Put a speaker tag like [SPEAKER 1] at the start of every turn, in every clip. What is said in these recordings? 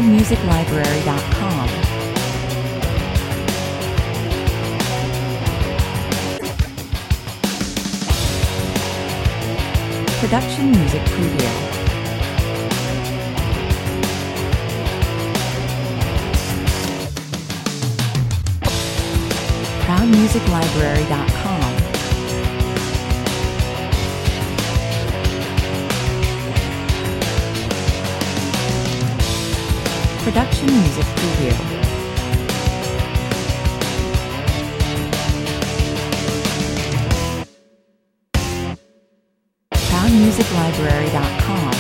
[SPEAKER 1] ProudMusicLibrary.com. Production Music Preview. ProudMusicLibrary.com. Production Music Preview. ProudMusicLibrary.com.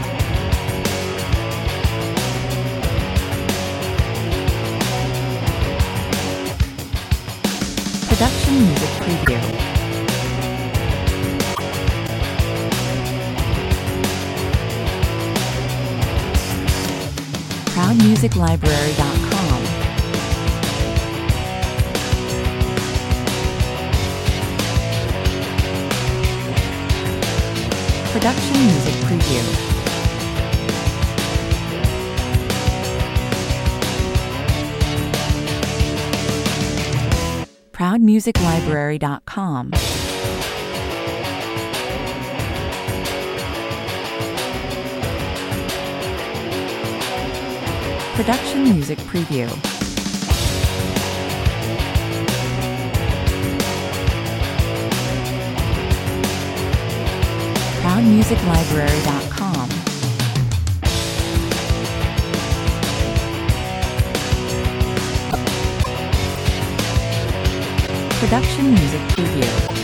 [SPEAKER 1] Production Music Preview. ProudMusicLibrary.com. Production Music Preview. ProudMusicLibrary.com. Production Music Preview. ProudMusicLibrary.com. Production Music Preview.